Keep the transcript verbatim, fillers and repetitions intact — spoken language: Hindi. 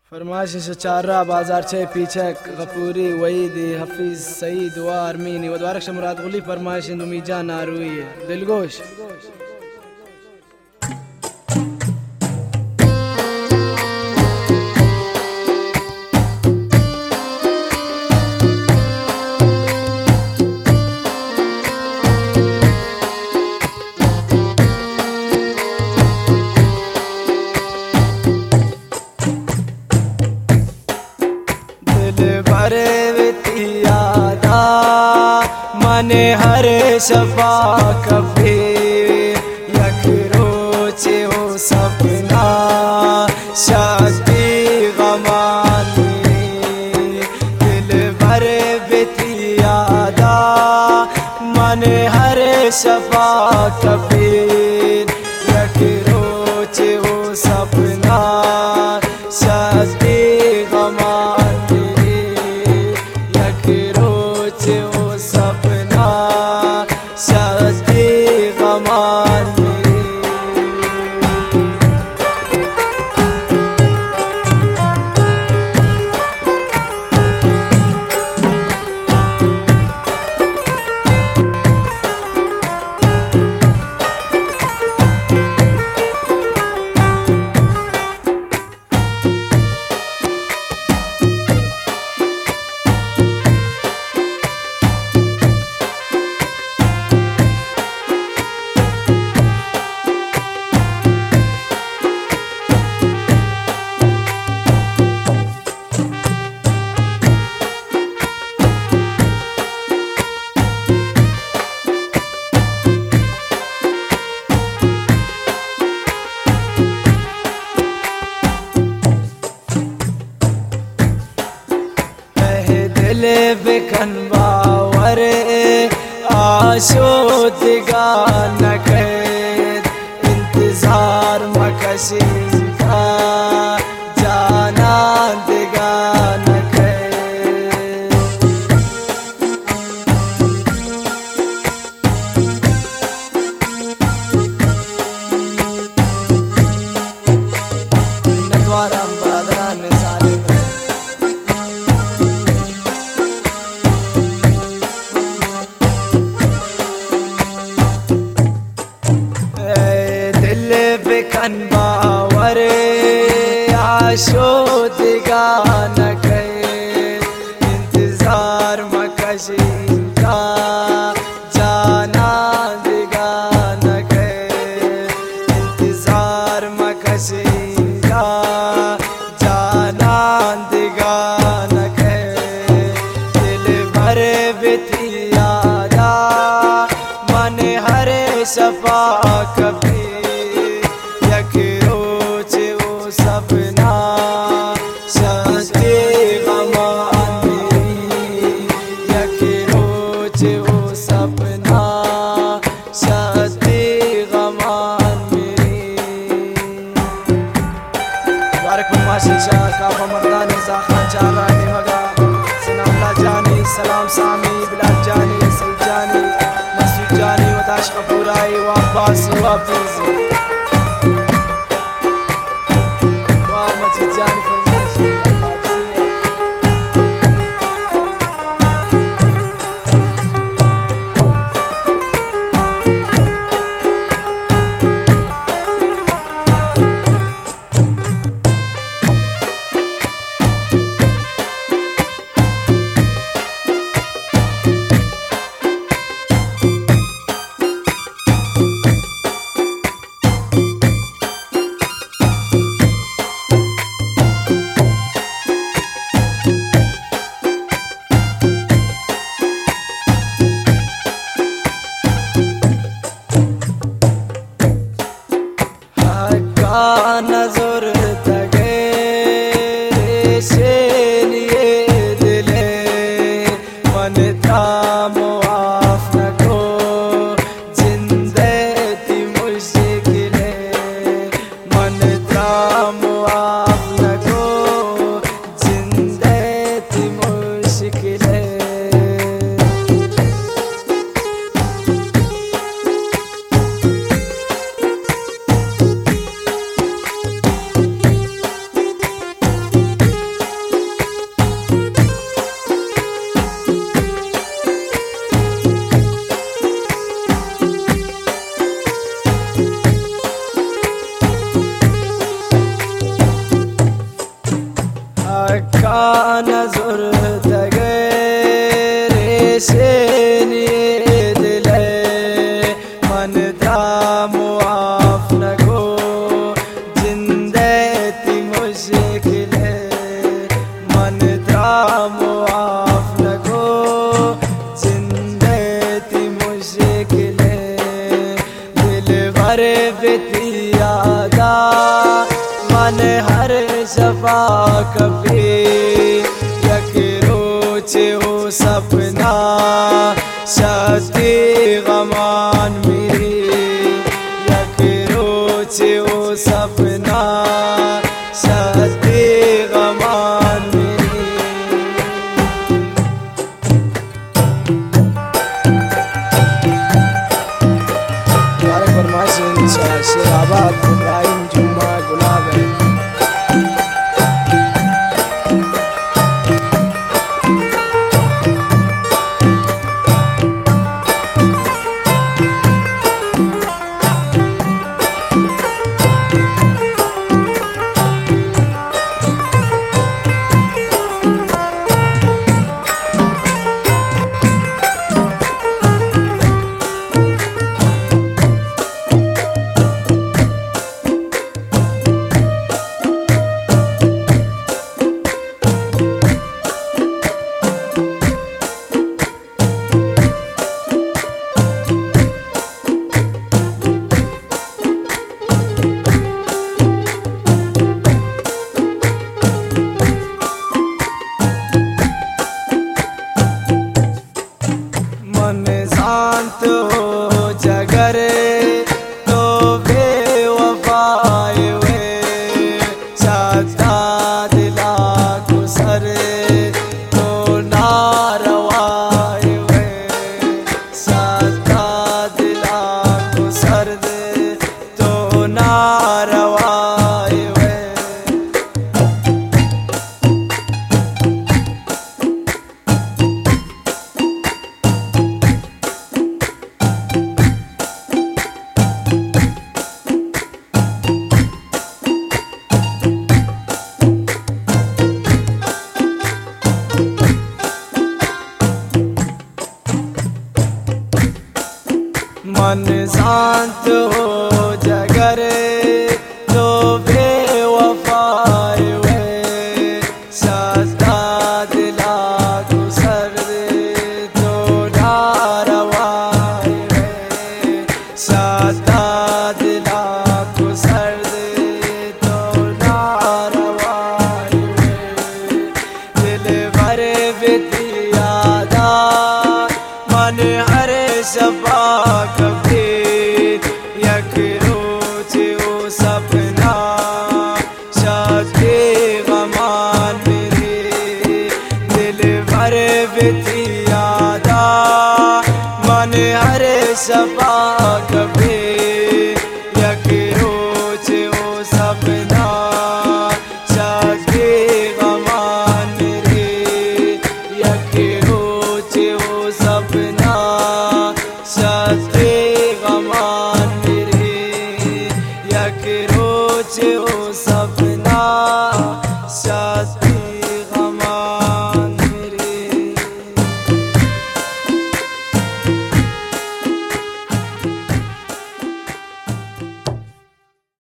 फरमाइश चारा बाजार छे पीछे गफूरी वहीदी हफीज सईद दुआ अरमीनी व द्वारक मुराद गुली फरमाइश मीजा नारुई दिलगोश मने हरे शफा कभी यक रोचे हो सपना शादी गमानी दिल भरे बितियादा मने हरे शफा कभी यक रोचे हो सपना शादी गमानी यक रोचे हो सपना शादी गमानी बेकन बावरे आशोदगा न कैद इंतजार मकशी का जाना दिगा न कैद नद्वारा बादरा ने साले बेकन बावरे आशोदगा न कैद इंतजार मकशी का जाना दिगा न कैद इंतजार मकशी का जाना दिगा न कैद दिल भरे बितियादा मन हरे शफा कभी सपना शादी गमानी यक रोज वो सपना शादी गमानी बारक माशीशा काफा मर्दानी साखा चारानी मगा सनामला जानी सलाम सामी बिलाल जानी सईद जानी मसूद जानी वताश कपूराई वाबास वाफीज नजर तगे से लिए दिले मन था मुआफ न को जिंदगी मुश्किले मन था मुआफ न को जिंदगी मुश्किले كان زرت غير سيني دلي من درام وعفنكو جندتي مشكلة من درام وعفنكو جندتي مشكلة دل غربتي يادا من हर शफा कभी यक रोचे हो सपना शादी गमान मेरी यक रोचे हो सपना शादी गमान मेरी हमारे फरमाइश शेराबाद इब्राहिम जुम्मा गुलाब है शांत हो जगरे तो बेवफाए हुए चाहता दिला गुसर तो नारवाए हुए चाहता दिला गुसर दे तो नारवाए हुए मन शांत हो जगरे तो बेवफाए हुए शास्ता दिला गुसर दे तो नारवाए हुए शास्ता दिला गुसर दे तो नारवाए हुए दिल भर बिती यादा मन हर शफा कभी यक रोचे हो सपना शादी गमान मेरे दिल भर बिती यादा मन हर शफा कभी यक रोचे हो सपना शादी गमान मेरे यक रोचे हो सपना शादी गमान मेरे यक रोचे हो सपना शादी